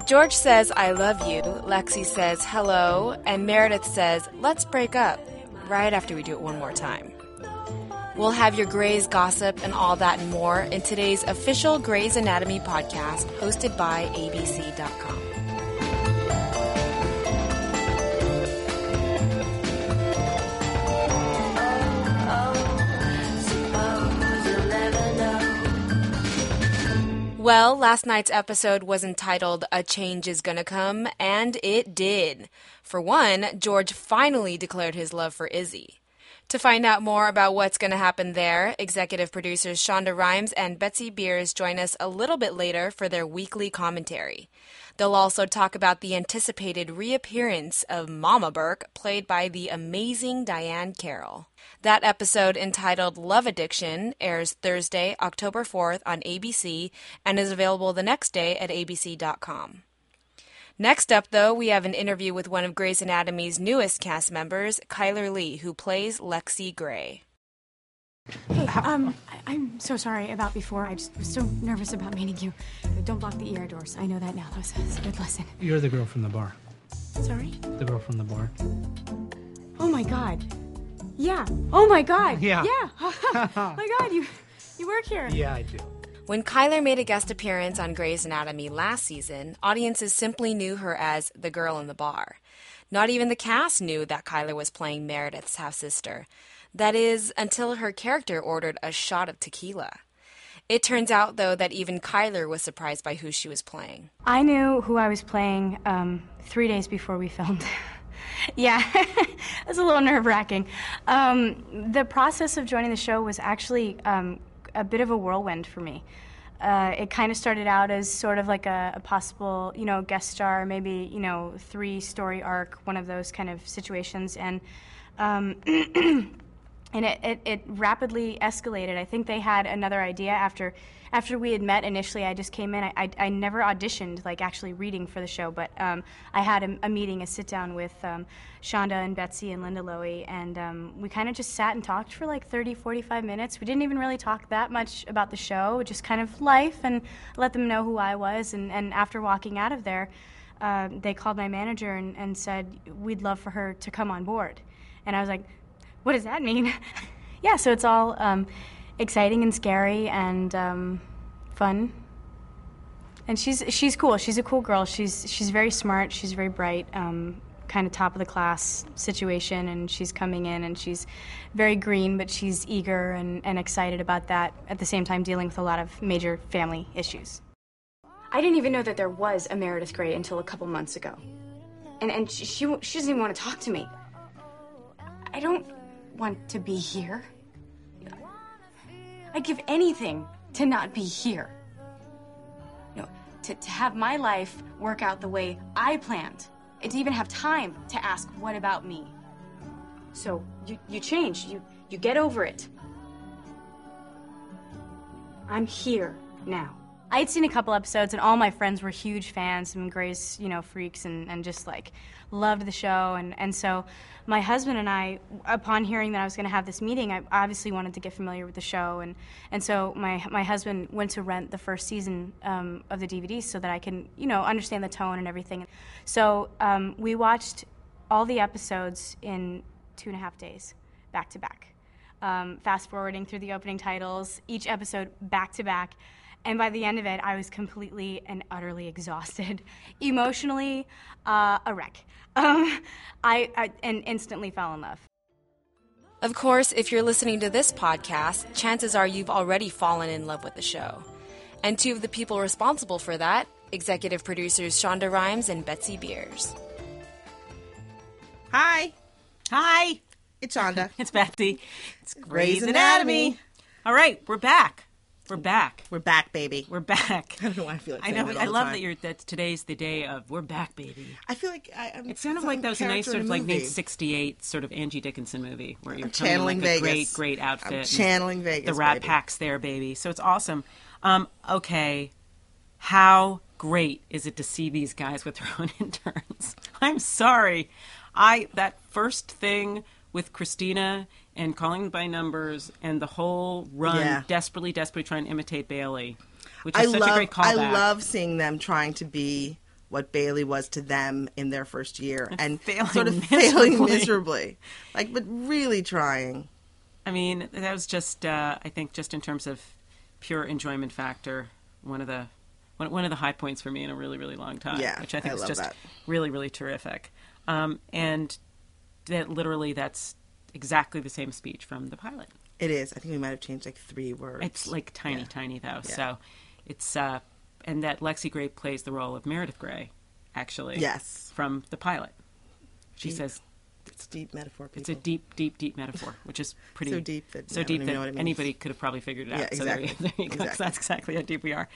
George says, I love you. Lexi says, hello. And Meredith says, let's break up. Right after we do it one more time. We'll have your Grey's gossip and all that and more in today's official Grey's Anatomy podcast hosted by ABC.com. Well, last night's episode was entitled A Change is Gonna Come, and it did. For one, George finally declared his love for Izzy. To find out more about what's going to happen there, executive producers Shonda Rhimes and Betsy Beers join us a little bit later for their weekly commentary. They'll also talk about the anticipated reappearance of Mama Burke, played by the amazing Diane Carroll. That episode, entitled Love Addiction, airs Thursday, October 4th on ABC and is available the next day at abc.com. Next up, though, we have an interview with one of Grey's Anatomy's newest cast members, Kyler Lee, who plays Lexi Grey. Hey, I'm so sorry about before. I just was so nervous about meeting you. Don't block the ER doors. I know that now. That was a good lesson. You're the girl from the bar. Sorry? The girl from the bar. Oh, my God. Yeah. Oh, my God. Yeah. Yeah. Oh, my God, you work here. Yeah, I do. When Kyler made a guest appearance on Grey's Anatomy last season, audiences simply knew her as the girl in the bar. Not even the cast knew that Kyler was playing Meredith's half-sister. That is, until her character ordered a shot of tequila. It turns out, though, that even Kyler was surprised by who she was playing. I knew who I was playing 3 days before we filmed. Yeah, it was a little nerve-wracking. The process of joining the show was actually a bit of a whirlwind for me. It kind of started out as sort of like a possible, guest star, maybe, 3-story arc, one of those kind of situations, and and it rapidly escalated. I think they had another idea after we had met initially. I just came in. I never auditioned, like actually reading for the show, but I had a meeting, a sit-down with Shonda and Betsy and Linda Lowy, and we kind of just sat and talked for like 30, 45 minutes. We didn't even really talk that much about the show, just kind of life, and let them know who I was. And after walking out of there, they called my manager and said, we'd love for her to come on board. And I was like, what does that mean? Yeah, so it's all exciting and scary and fun. And she's cool. She's a cool girl. She's very smart. She's very bright. Kind of top of the class situation, and she's coming in and she's very green, but she's eager and excited about that. At the same time, dealing with a lot of major family issues. I didn't even know that there was a Meredith Grey until a couple months ago, and she doesn't even want to talk to me. I don't want to be here. I'd give anything to not be here. To have my life work out the way I planned. And to even have time to ask, what about me? So, you change. You get over it. I'm here now. I had seen a couple episodes, and all my friends were huge fans, and Grey's, freaks, and just, loved the show. And so my husband and I, upon hearing that I was going to have this meeting, I obviously wanted to get familiar with the show. And so my husband went to rent the first season of the DVDs so that I can, understand the tone and everything. So we watched all the episodes in 2.5 days, back to back. Fast-forwarding through the opening titles, each episode back to back. And by the end of it, I was completely and utterly exhausted. Emotionally, a wreck. I instantly fell in love. Of course, if you're listening to this podcast, chances are you've already fallen in love with the show. And two of the people responsible for that, executive producers Shonda Rhimes and Betsy Beers. Hi. Hi. It's Shonda. It's Betsy. It's Grey's Anatomy. All right, we're back. We're back. We're back, baby. We're back. I don't know why I feel like I saying know. that all I the love time. that today's the day of we're back, baby. I feel like I'm. It sounded like that was a nice sort of like 1968 sort of Angie Dickinson movie where you're channeling like Vegas. a great outfit. I'm channeling Vegas. The Rat baby. Pack's there, baby. So it's awesome. Okay, how great is it to see these guys with their own interns? I'm sorry, that first thing with Christina and calling by numbers and the whole run, desperately trying to imitate Bailey, which is such a great callback. I love seeing them trying to be what Bailey was to them in their first year, and failing sort of failing miserably. miserably, like, but really trying. I mean, that was just, I think, just in terms of pure enjoyment factor, one of the high points for me in a really, really long time. Yeah, which I think I is love just that. really, really terrific. And that's exactly the same speech from the pilot. It is. I think we might have changed like 3 words. It's like tiny, tiny though. Yeah. So it's and that Lexi Gray plays the role of Meredith Grey, actually. Yes. From the pilot. She Deep. says It's deep metaphor, people. it's a deep, deep, deep metaphor, which is pretty So deep that so I don't deep even that know what it means. anybody could have probably figured it out. Yeah, So there exactly. you go. Exactly. So that's exactly how deep we are.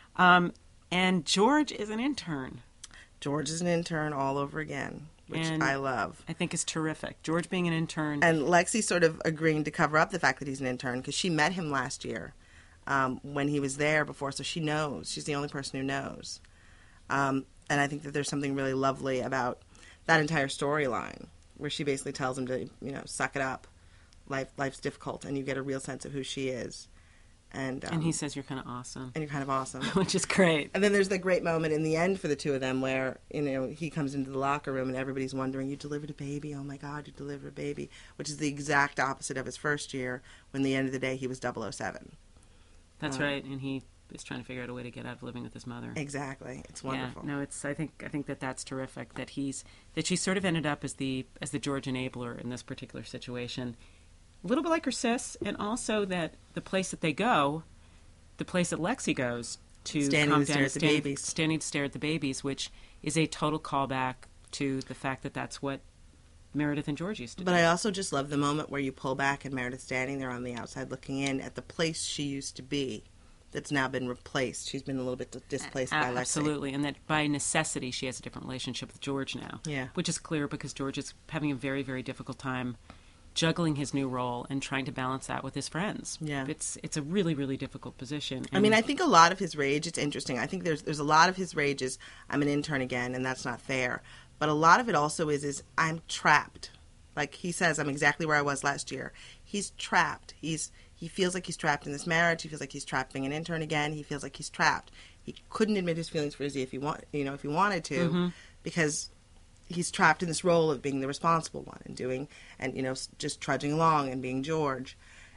And George is an intern. George is an intern all over again, which And I love. I think is terrific. George being an intern. And Lexi sort of agreeing to cover up the fact that he's an intern because she met him last year when he was there before, so she knows. She's the only person who knows. And I think that there's something really lovely about that entire storyline where she basically tells him to, suck it up. Life's difficult, and you get a real sense of who she is. And he says you're kind of awesome, and you're kind of awesome. which is great. And then there's that great moment in the end for the two of them where, he comes into the locker room and everybody's wondering, you delivered a baby? Oh my God, you delivered a baby. Which is the exact opposite of his first year when, at the end of the day, he was 007. That's right. And he is trying to figure out a way to get out of living with his mother. Exactly. It's wonderful. Yeah, no, I think that's terrific that she sort of ended up as the George enabler in this particular situation. A little bit like her sis, and also that the place that they go, the place that Lexi goes to Standing calm to down, stare at the babies. standing to stare at the babies, which is a total callback to the fact that that's what Meredith and George used to do. But I also just love the moment where you pull back and Meredith's standing there on the outside looking in at the place she used to be that's now been replaced. She's been a little bit displaced by Lexi. Absolutely, and that by necessity she has a different relationship with George now. Yeah. Which is clear because George is having a very, very difficult time juggling his new role and trying to balance that with his friends. Yeah. It's a really, really difficult position. I mean, I think a lot of his rage, it's interesting. I think there's a lot of his rage is, I'm an intern again, and that's not fair. But a lot of it also is I'm trapped. Like he says, I'm exactly where I was last year. He's trapped. He feels like he's trapped in this marriage. He feels like he's trapped being an intern again. He feels like he's trapped. He couldn't admit his feelings for Izzy if he wanted to, because he's trapped in this role of being the responsible one and doing, and just trudging along and being George.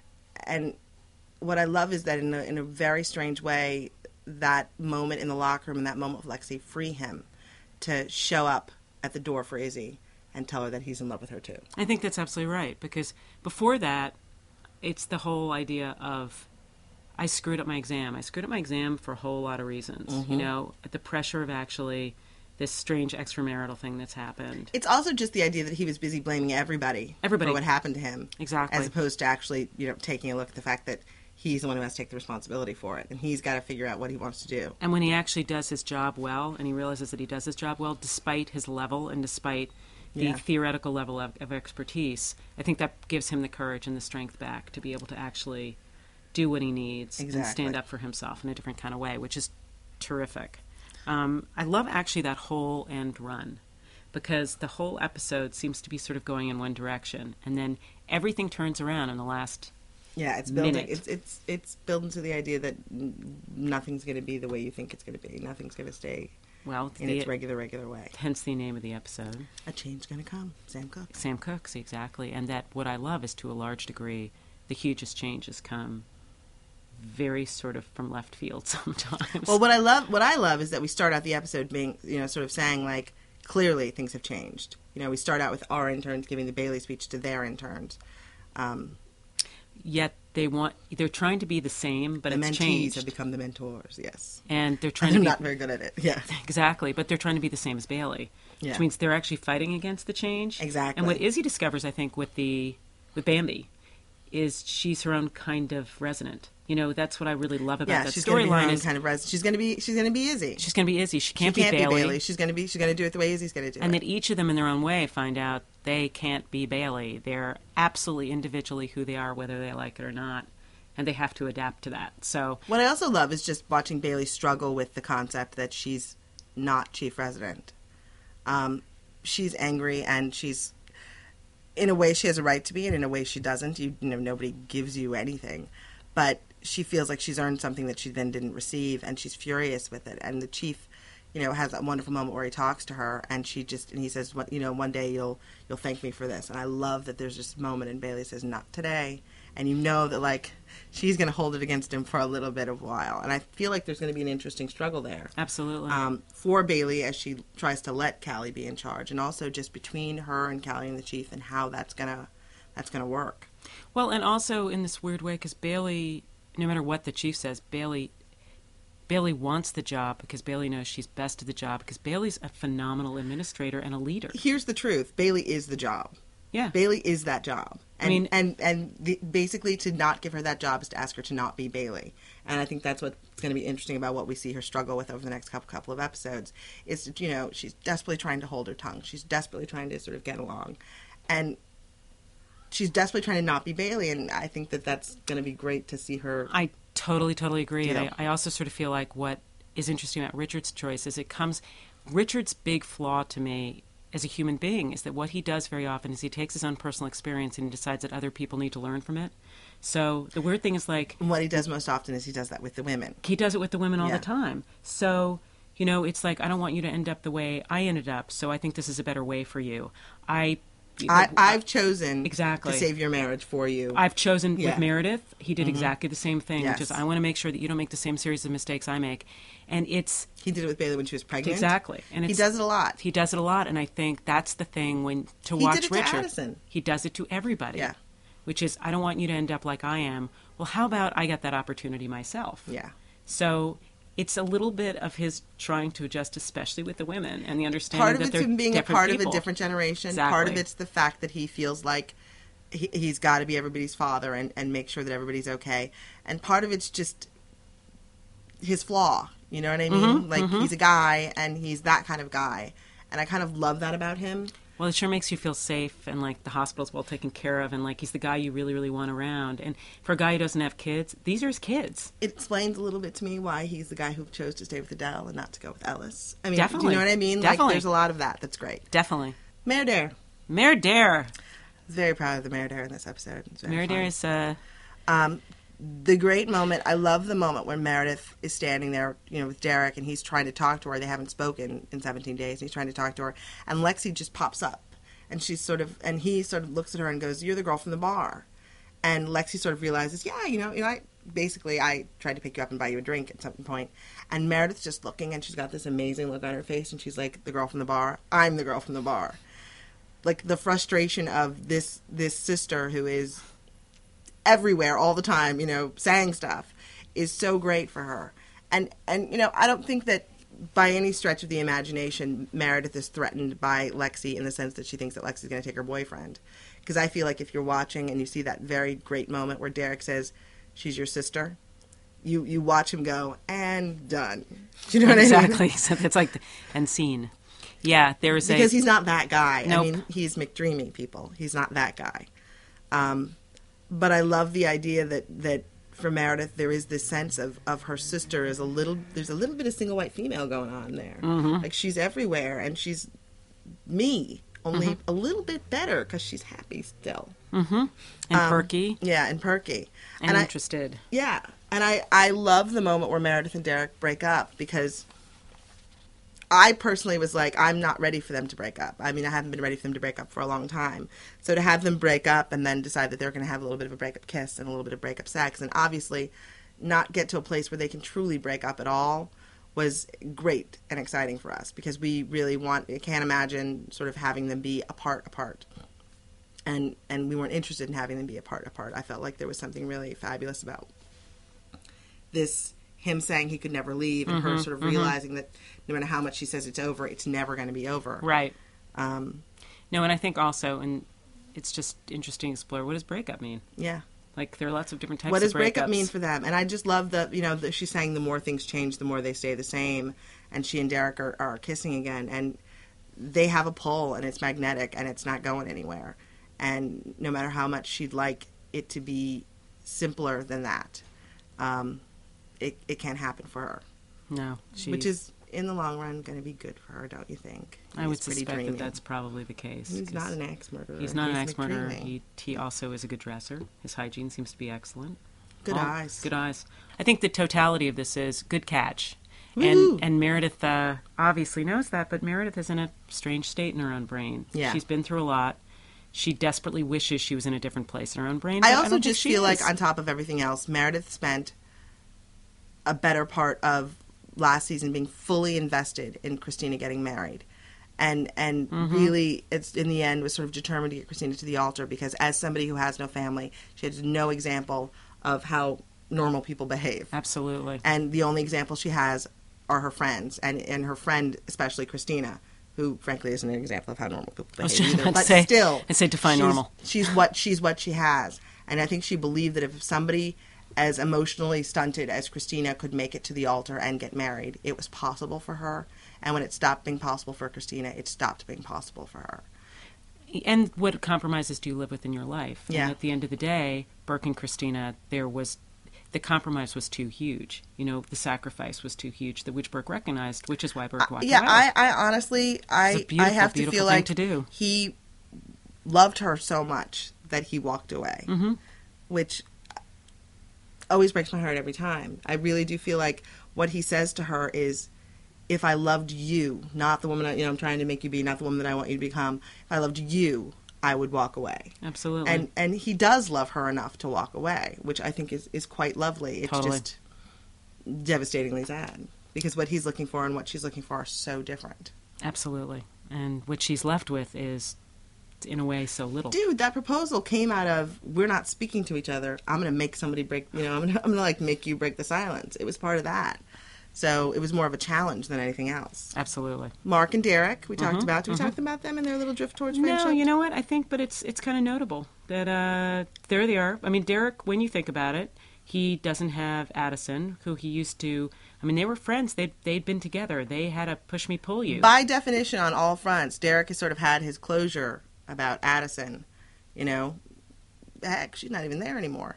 And what I love is that in a very strange way, that moment in the locker room and that moment with Lexi free him to show up at the door for Izzy and tell her that he's in love with her too. I think that's absolutely right, because before that, it's the whole idea of, I screwed up my exam. I screwed up my exam for a whole lot of reasons. The pressure of actually this strange extramarital thing that's happened. It's also just the idea that he was busy blaming everybody for what happened to him. Exactly. As opposed to actually, taking a look at the fact that he's the one who has to take the responsibility for it, and he's got to figure out what he wants to do. And when he actually does his job well, and he realizes that he does his job well, despite his level and despite the theoretical level of expertise, I think that gives him the courage and the strength back to be able to actually do what he needs and stand up for himself in a different kind of way, which is terrific. I love actually that whole end run, because the whole episode seems to be sort of going in one direction, and then everything turns around in the last it's building. minute. It's building to the idea that nothing's going to be the way you think it's going to be. Nothing's going to stay in its regular way. Hence the name of the episode. A change going to come. Sam Cooke. Sam Cooke's, exactly. And that what I love is, to a large degree, the hugest changes come very sort of from left field sometimes. Well, what I love is that we start out the episode being, sort of saying, like, clearly things have changed. We start out with our interns giving the Bailey speech to their interns. Yet they're trying to be the same, but the it's mentees changed. have become the mentors, yes. And they're trying They're to be not very good at it, yeah. Exactly, but they're trying to be the same as Bailey, which means they're actually fighting against the change. Exactly. And what Izzy discovers, I think, with Bambi, is she's her own kind of resonant. That's what I really love about that she's gonna be her storyline. own kind of she's going to be Izzy. She's going to be Izzy. She can't be Bailey. Bailey. She's going to do it the way Izzy's going to do it. And that each of them in their own way find out they can't be Bailey. They're absolutely individually who they are, whether they like it or not. And they have to adapt to that. So what I also love is just watching Bailey struggle with the concept that she's not chief resident. She's angry, and she's, in a way, she has a right to be, and in a way she doesn't. Nobody gives you anything. But she feels like she's earned something that she then didn't receive, and she's furious with it. And the chief has that wonderful moment where he talks to her, and he says, one day you'll thank me for this. And I love that there's this moment, and Bailey says, not today. And you know that, like, she's going to hold it against him for a little bit of a while. And I feel like there's going to be an interesting struggle there. Absolutely. For Bailey as she tries to let Callie be in charge, and also just between her and Callie and the chief, and how that's gonna work. Well, and also in this weird way, because Bailey, no matter what the chief says, Bailey wants the job because Bailey knows she's best at the job, because Bailey's a phenomenal administrator and a leader. Here's the truth. Bailey is the job. Yeah. Bailey is that job. And, I mean, basically to not give her that job is to ask her to not be Bailey. And I think that's what's going to be interesting about what we see her struggle with over the next couple of episodes. Is, she's desperately trying to hold her tongue. She's desperately trying to sort of get along. And she's desperately trying to not be Bailey. And I think that that's going to be great to see her. I totally agree. Yeah. And I also sort of feel like what is interesting about Richard's choice is Richard's big flaw to me as a human being is that what he does very often is he takes his own personal experience and he decides that other people need to learn from it. So the weird thing is, like, what he does most often is he does that with the women. He does it with the women all Yeah. the time. So, it's like, I don't want you to end up the way I ended up, so I think this is a better way for you. I've chosen Exactly. to save your marriage for you. I've chosen Yeah. with Meredith. He did exactly the same thing, Yes. which is I want to make sure that you don't make the same series of mistakes I make. And it's He did it with Bailey when she was pregnant. exactly. And He it's, does it a lot. He does it a lot, and I think that's the thing to He watch did it to Richard. Addison. He does it to everybody. Yeah. Which is, I don't want you to end up like I am. Well, how about I get that opportunity myself? Yeah. So it's a little bit of his trying to adjust, especially with the women, and the understanding Part of that it's they're him being a different part people. of a different generation. Exactly. Part of it's the fact that he feels like he's got to be everybody's father and make sure that everybody's okay. And part of it's just his flaw. You know what I mean? He's a guy, and he's that kind of guy. And I kind of love that about him. Well, it sure makes you feel safe, and like the hospital's well taken care of, and like he's the guy you really, really want around. And for a guy who doesn't have kids, these are his kids. It explains a little bit to me why he's the guy who chose to stay with Adele and not to go with Ellis. I mean, Definitely. do you know what I mean? Definitely. Like, there's a lot of that. That's great. Definitely. Mayor Dare. Mayor Dare. Very proud of the Mayor Dare in this episode. It's very Mayor fun. Dare is The great moment, I love the moment when Meredith is standing there, with Derek, and he's trying to talk to her. They haven't spoken in 17 days, and he's trying to talk to her. And Lexi just pops up, and he sort of looks at her and goes, "You're the girl from the bar." And Lexi sort of realizes, yeah, I tried to pick you up and buy you a drink at some point. And Meredith's just looking, and she's got this amazing look on her face, and she's like, "The girl from the bar? I'm the girl from the bar." Like, the frustration of this sister who is everywhere all the time, saying stuff, is so great for her. And I don't think that by any stretch of the imagination Meredith is threatened by Lexi in the sense that she thinks that Lexi's going to take her boyfriend. Because I feel like if you're watching and you see that very great moment where Derek says, "She's your sister," you watch him go, and done. Do you know what I mean? exactly. So it's like, and scene. Yeah, there is Because he's not that guy. Nope. I mean, he's McDreamy, people. He's not that guy. But I love the idea that for Meredith there is this sense of her sister is there's a little bit of single white female going on there. Mm-hmm. Like, she's everywhere, and she's me, only a little bit better because she's happy still. and perky Yeah, and perky. and I- interested. Yeah, and I love the moment where Meredith and Derek break up, because I personally was like, I'm not ready for them to break up. I mean, I haven't been ready for them to break up for a long time. So to have them break up and then decide that they're going to have a little bit of a breakup kiss and a little bit of breakup sex, and obviously not get to a place where they can truly break up at all, was great and exciting for us, because we really can't imagine sort of having them be apart. And we weren't interested in having them be apart. I felt like there was something really fabulous about this, him saying he could never leave, and her sort of realizing that no matter how much she says it's over, it's never going to be over. Right. No, and I think also, and it's just interesting to explore, what does breakup mean? Yeah. Like, there are lots of different types What of does breakup breakups. mean for them? And I just love that she's saying the more things change, the more they stay the same. And she and Derek are kissing again, and they have a pull, and it's magnetic, and it's not going anywhere. And no matter how much she'd like it to be simpler than that, it can't happen for her. No. Which is, in the long run, going to be good for her, don't you think? I would He's pretty suspect dreamy. that that's probably the case. He's 'cause not an axe murderer. He's not an He's axe murderer. McDreamy. He also is a good dresser. His hygiene seems to be excellent. Good eyes. Good eyes. I think the totality of this is good catch. Woo-hoo. And Meredith obviously knows that, but Meredith is in a strange state in her own brain. Yeah. She's been through a lot. She desperately wishes she was in a different place in her own brain. I but also don't think just she feel like, is. on top of everything else, Meredith spent a better part of last season being fully invested in Christina getting married. And really, it's in the end was sort of determined to get Christina to the altar because as somebody who has no family, she has no example of how normal people behave. Absolutely. And the only example she has are her friends, and her friend, especially Christina, who frankly isn't an example of how normal people behave just either. about to But say- still, I'd say define normal. She's what she has, and I think she believed that if somebody as emotionally stunted as Christina could make it to the altar and get married, it was possible for her. And when it stopped being possible for Christina, it stopped being possible for her. And what compromises do you live with in your life? Yeah. And at the end of the day, Burke and Christina, the compromise was too huge. You know, the sacrifice was too huge, which Burke recognized, which is why Burke walked away. I honestly, It's a I beautiful, have to beautiful feel thing like to do. he loved her so much that he walked away, which always breaks my heart every time. I really do feel like what he says to her is, if I loved you, not the woman I'm trying to make you be, not the woman that I want you to become, if I loved you, I would walk away. Absolutely. And he does love her enough to walk away, which I think is quite lovely. It's Totally. just devastatingly sad because what he's looking for and what she's looking for are so different. Absolutely. And what she's left with is, in a way, so little. Dude, that proposal came out of, we're not speaking to each other. I'm going to make somebody break, I'm going to like make you break the silence. It was part of that. So it was more of a challenge than anything else. Absolutely. Mark and Derek, we talked about. Did we talk about them and their little drift towards friendship? No, you know what? I think, but it's kind of notable that there they are. I mean, Derek, when you think about it, he doesn't have Addison, who he used to. I mean, they were friends. They'd been together. They had a push me, pull you. By definition, on all fronts, Derek has sort of had his closure about Addison. Heck, she's not even there anymore.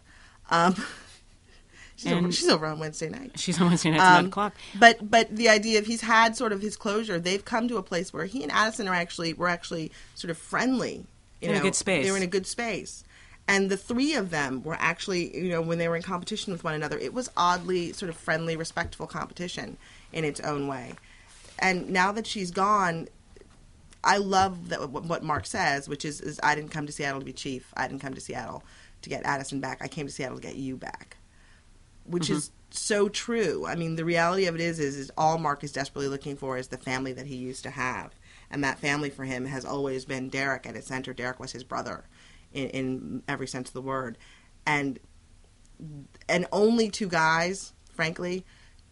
She's over on Wednesday night. She's on Wednesday night at 9 o'clock. But the idea of he's had sort of his closure, they've come to a place where he and Addison were actually sort of friendly. In a good space. They were in a good space. And the three of them were actually, when they were in competition with one another, it was oddly sort of friendly, respectful competition in its own way. And now that she's gone, I love that what Mark says, which is I didn't come to Seattle to be chief. I didn't come to Seattle to get Addison back. I came to Seattle to get you back. Which is so true. I mean, the reality of it is all Mark is desperately looking for is the family that he used to have. And that family for him has always been Derek at its center. Derek was his brother in every sense of the word. And only two guys, frankly,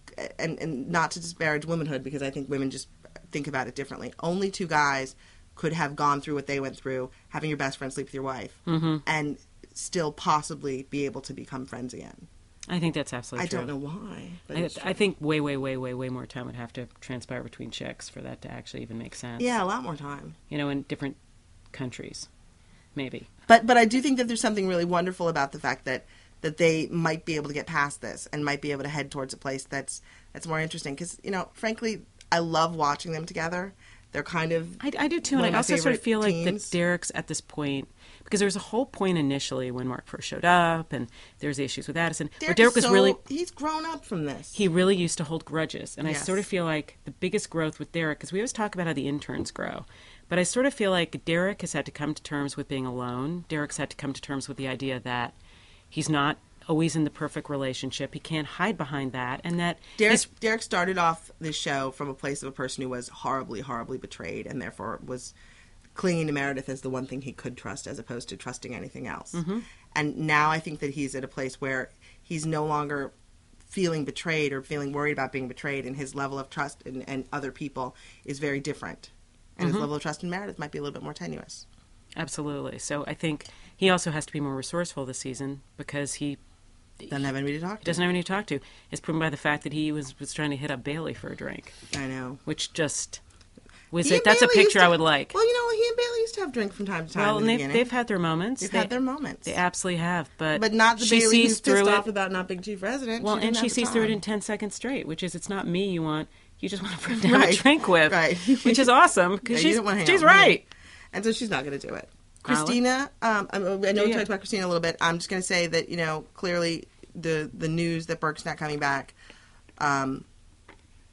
and not to disparage womanhood because I think women just think about it differently. Only two guys could have gone through what they went through, having your best friend sleep with your wife, and still possibly be able to become friends again. I think that's absolutely true. I don't know why. But I think way more time would have to transpire between chicks for that to actually even make sense. Yeah, a lot more time. In different countries, maybe. But I do think that there's something really wonderful about the fact that they might be able to get past this and might be able to head towards a place that's more interesting. Because, frankly, I love watching them together. They're kind of I do too, one and of I my also sort of favorite feel like that teams. Derek's at this point because there was a whole point initially when Mark first showed up, and there's the issues with Addison. Where Derek was really he's grown up from this. he really used to hold grudges, and I Yes. sort of feel like the biggest growth with Derek because we always talk about how the interns grow, but I sort of feel like Derek has had to come to terms with being alone. Derek's had to come to terms with the idea that he's not always in the perfect relationship. He can't hide behind that, and that Derek started off this show from a place of a person who was horribly, horribly betrayed, and therefore was clinging to Meredith as the one thing he could trust, as opposed to trusting anything else. And now I think that he's at a place where he's no longer feeling betrayed or feeling worried about being betrayed, and his level of trust in other people is very different. And his level of trust in Meredith might be a little bit more tenuous. Absolutely. So I think he also has to be more resourceful this season because he Doesn't have anybody to talk He to. doesn't have anyone to talk to. It's proven by the fact that he was trying to hit up Bailey for a drink, I know. which just was He it. and That's a Bailey used picture to- I would like. Well, he and Bailey used to have drink from time to time. Well, in and the they've, beginning. they've had their moments. They've had their moments. They absolutely have, but Not the she Bailey sees who's through pissed it. off about not being chief resident. Well, and didn't she have the sees through it time. in 10 seconds straight, which is it's not me you want. You just want a friend to have a Right. drink with, Right. which is awesome Yeah, because you don't wanna hang she's out with me. right. And so she's not going to do it. Christina, I know we Yeah. talked about Christina a little bit. I'm just going to say that, clearly the news that Burke's not coming back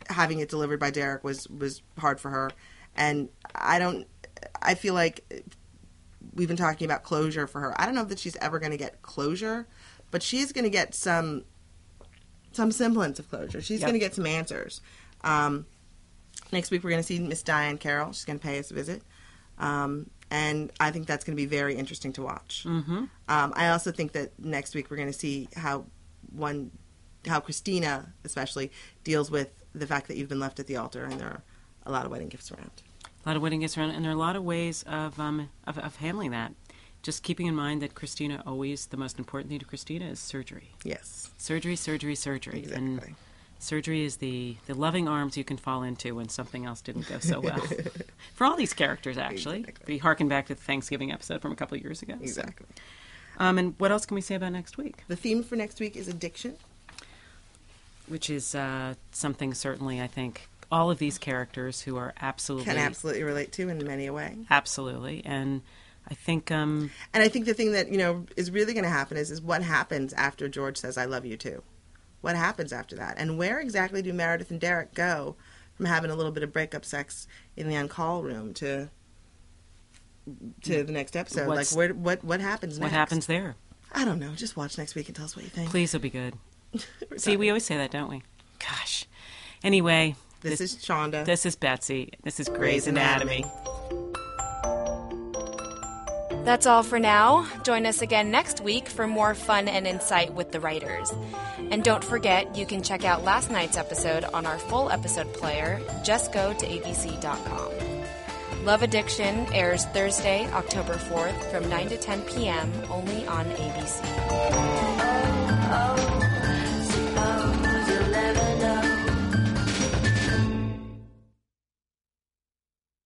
having it delivered by Derek was hard for her. And I feel like we've been talking about closure for her. I don't know that she's ever going to get closure, but she's going to get some semblance of closure. She's going to get some answers. Next week we're going to see Miss Diane Carroll. She's going to pay us a visit. And I think that's going to be very interesting to watch. Mm-hmm. I also think that next week we're going to see how Christina especially deals with the fact that you've been left at the altar and there are a lot of wedding gifts around. A lot of wedding gifts around, and there are a lot of ways of handling that. Just keeping in mind that Christina always, the most important thing to Christina is surgery. Yes. Surgery, surgery, surgery. Exactly. And surgery is the loving arms you can fall into when something else didn't go so well. For all these characters, actually. Exactly. We harken back to the Thanksgiving episode from a couple of years ago. Exactly. So. And what else can we say about next week? The theme for next week is addiction. Which is something certainly, I think, all of these characters who are Can absolutely relate to in many a way. Absolutely. And I think... and I think the thing that, is really going to happen is what happens after George says, I love you too. What happens after that? And where exactly do Meredith and Derek go from having a little bit of breakup sex in the on-call room to the next episode? What happens next? What happens there? I don't know. Just watch next week and tell us what you think. Please, it'll be good. See, we always say that, don't we? Gosh. Anyway... This is Chonda. This is Betsy. This is Grey's Anatomy. That's all for now. Join us again next week for more fun and insight with the writers. And don't forget, you can check out last night's episode on our full episode player. Just go to abc.com. Love Addiction airs Thursday, October 4th from 9 to 10 p.m. only on ABC.